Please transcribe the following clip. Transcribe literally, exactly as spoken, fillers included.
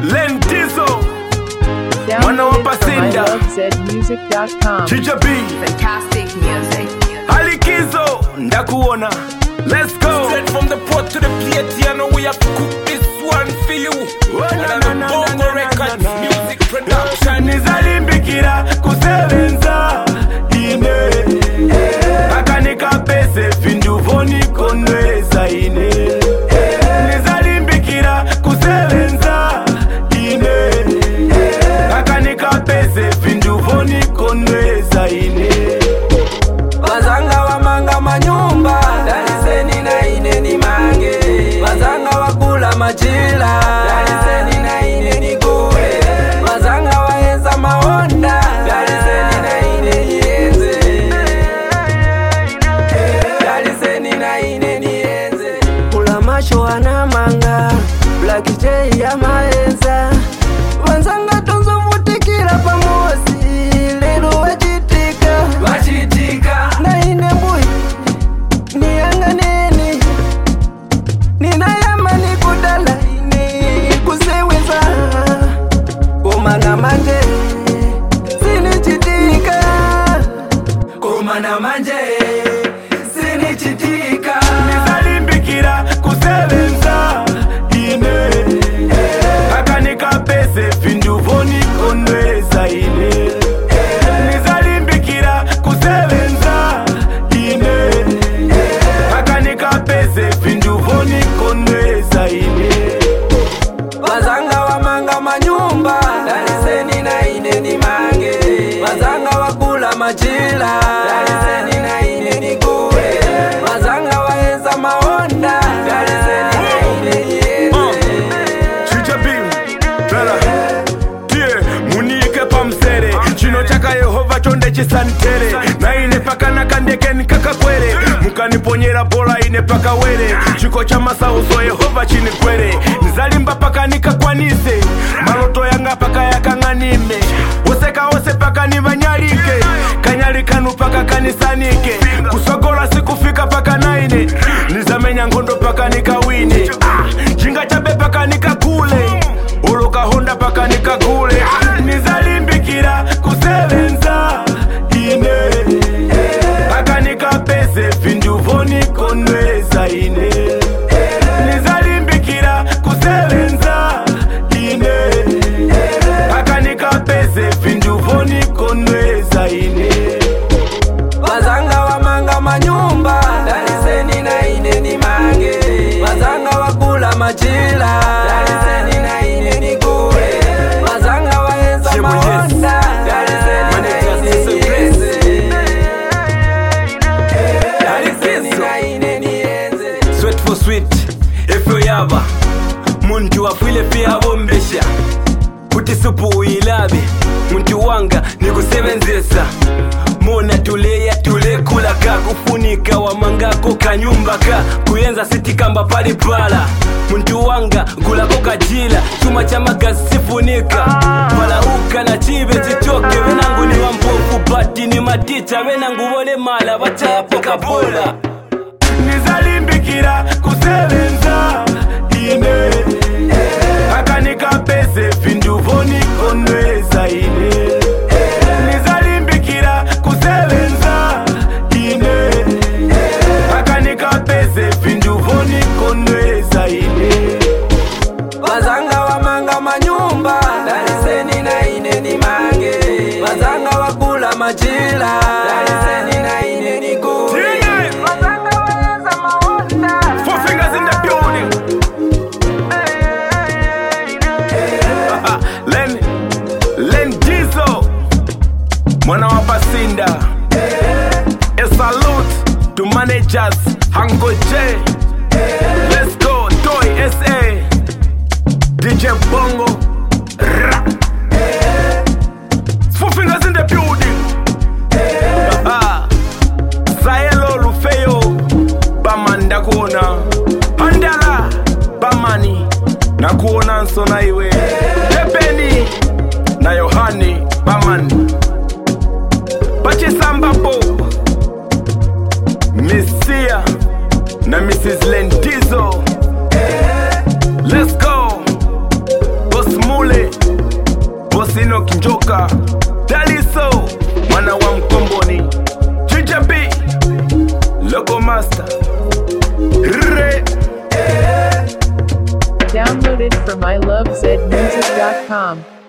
Lentizo Mwana wa Pasinda Chicha B Fantastic music. Alikizo Ndakuona. Let's go. Straight from the pot to the plate, you know we have to cook this one for you. And the Bongo Records music production. Nizalimbikira kusebenza ine Akanika pese finduvoni konweza ine Nizalimbikira kusebenza ine Akanika pese finduvoni konweza ine Wazanga wa manga manyumba Dariseni na ine ni mange Wazanga wakula majila Dariseni na ine ni gure Wazanga waenza maonda Dariseni na ine nienze Dariseni na ine nienze Kula masho wana manga Black J ya maenza Wazanga tonzo vutikira pamosi Lelo wajitika Wajitika Na ine mbui Nianga nini Nina yama ni kudala ini Kuseweza Kumana manje Sini chitika Kumana manje Sini chitika Nizalimbikira kusebenza ine Akanika pese finduvoni konweza ine Nizalimbikira kusebenza ine Akanika pese finduvoni konweza ine Wazanga wa manga manyumba Dariseni na ine ni mange Wazanga wakula majila Dariseni na ine ni gure Wazanga waenza maonda Dariseni na ine nienze Chicha B Bella Tie Munike pamsere Chino chaka Yehova chonde chisantere Na ine paka nakandeke nikakakwere Mukaniponyera bola ine paka were Chiko cha masauzo Yehova chini kwere Nizalimba paka nikakwanise Maloto yanga paka yakanganime Oseka ose paka nivanyalike Kanyalikanu paka kanisanike Kusogola sikufika paka naine Nizamenya ngondo paka nikawine ah, Chinga chabe paka nikakule Uluka honda paka nikakule Nizalimbikira kusebenza ine Paka nikapese finduvoni konweza ine Nizalimbikira kusebenza ine Paka nikapese finduvoni konweza ine Wazanga wa manga manyumba Dariseni na ine ni mange Wazanga wakula majila Dariseni na ine ni gure Wazanga waenza maonda Dariseni na ine nienze Dariseni na ine nienze Sweat for sweet, efo yaba Muntu wafile pia bombesha Kuti supu uilabe Muntu wanga nikusebenzesa Mona tuleya tule kulaka Kufunika wa mangako kanyumbaka Kuyenza siti kamba pali pala Muntu wanga kulako kajila Chuma cha magazi sifunika Pala uka na chibe chitoke Wenangu ni wampofu pati ni maticha Wenangu wole mala wacha poka bola Nizalimbikira kusebenza ine Akanika pese finduvoni konweza ine Nizalimbikira kusebenza ine Akanika pese finduvoni konweza ine Wazanga wa manga manyumba Dariseni na ine ni mange Wazanga wakula majila Dariseni na ine ni gure Wazanga waenza maonda Four fingers in the building Len Lentizo Mwana wa Pasinda A salute to managers Hango J Let's go Toy S A D J Bongo Ra. Four fingers in the building Saelo Rufeo Baman Ndakuona Handala Bamani Nakuona nsona iwe Pepeni Na Yohani Baman Pache Sambapo Messia Na Missus Lentizo Let's go Boss Mula Choka Daliso mwana wa Mkomboni Ginger B Loco Master Re Downloaded from I love zed music dot com.